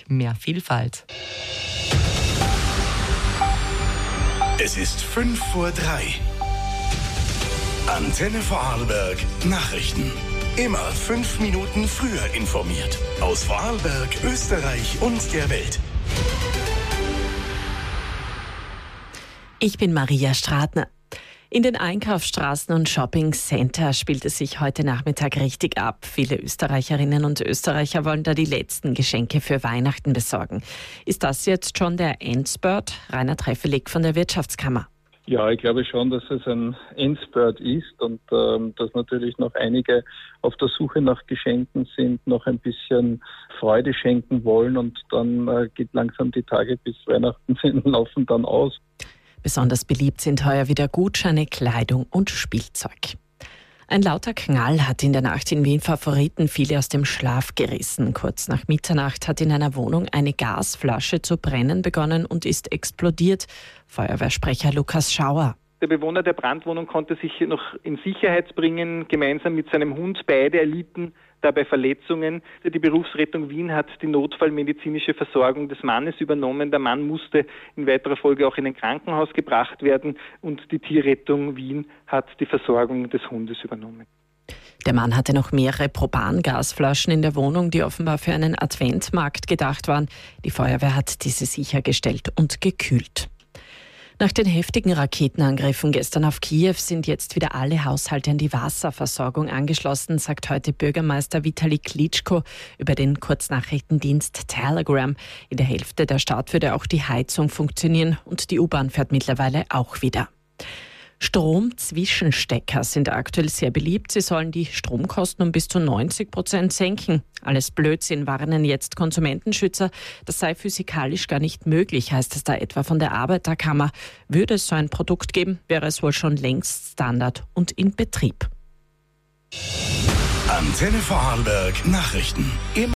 mehr Vielfalt. Es ist 2:05. Antenne Vorarlberg Nachrichten. Immer 5 Minuten früher informiert. Aus Vorarlberg, Österreich und der Welt. Ich bin Maria Stratner. In den Einkaufsstraßen und Shopping-Center spielt es sich heute Nachmittag richtig ab. Viele Österreicherinnen und Österreicher wollen da die letzten Geschenke für Weihnachten besorgen. Ist das jetzt schon der Endspurt? Rainer Treffelig von der Wirtschaftskammer. Ja, ich glaube schon, dass es ein Endspurt ist und dass natürlich noch einige auf der Suche nach Geschenken sind, noch ein bisschen Freude schenken wollen und dann geht langsam die Tage bis Weihnachten sind, laufen dann aus. Besonders beliebt sind heuer wieder Gutscheine, Kleidung und Spielzeug. Ein lauter Knall hat in der Nacht in Wien Favoriten viele aus dem Schlaf gerissen. Kurz nach Mitternacht hat in einer Wohnung eine Gasflasche zu brennen begonnen und ist explodiert. Feuerwehrsprecher Lukas Schauer. Der Bewohner der Brandwohnung konnte sich noch in Sicherheit bringen, gemeinsam mit seinem Hund. Beide erlitten dabei Verletzungen. Die Berufsrettung Wien hat die notfallmedizinische Versorgung des Mannes übernommen. Der Mann musste in weiterer Folge auch in ein Krankenhaus gebracht werden und die Tierrettung Wien hat die Versorgung des Hundes übernommen. Der Mann hatte noch mehrere Propangasflaschen in der Wohnung, die offenbar für einen Adventmarkt gedacht waren. Die Feuerwehr hat diese sichergestellt und gekühlt. Nach den heftigen Raketenangriffen gestern auf Kiew sind jetzt wieder alle Haushalte an die Wasserversorgung angeschlossen, sagt heute Bürgermeister Vitali Klitschko über den Kurznachrichtendienst Telegram. In der Hälfte der Stadt würde auch die Heizung funktionieren und die U-Bahn fährt mittlerweile auch wieder. Stromzwischenstecker sind aktuell sehr beliebt. Sie sollen die Stromkosten um bis zu 90% senken. Alles Blödsinn, warnen jetzt Konsumentenschützer. Das sei physikalisch gar nicht möglich, heißt es da etwa von der Arbeiterkammer. Würde es so ein Produkt geben, wäre es wohl schon längst Standard und in Betrieb. Antenne Vorarlberg Nachrichten.